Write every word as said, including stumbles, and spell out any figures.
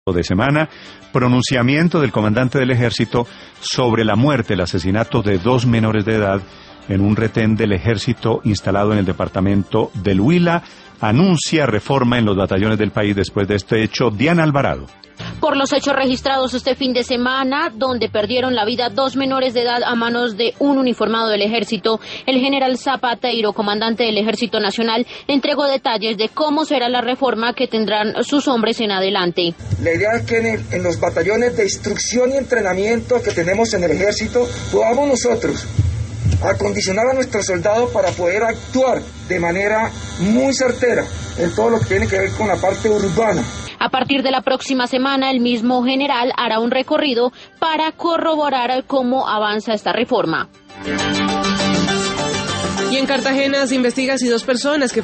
de semana, pronunciamiento del comandante del ejército sobre la muerte, el asesinato de dos menores de edad en un retén del ejército instalado en el departamento del Huila. Anuncia reforma en los batallones del país después de este hecho. Diana Alvarado. Por los hechos registrados este fin de semana, donde perdieron la vida dos menores de edad a manos de un uniformado del ejército, el general Zapateiro, comandante del Ejército Nacional, entregó detalles de cómo será la reforma que tendrán sus hombres en adelante. La idea es que en, el, en los batallones de instrucción y entrenamiento que tenemos en el ejército, podamos nosotros acondicionar a nuestros soldados para poder actuar de manera muy certera en todo lo que tiene que ver con la parte urbana. A partir de la próxima semana, el mismo general hará un recorrido para corroborar cómo avanza esta reforma. Y en Cartagena se investiga si dos personas que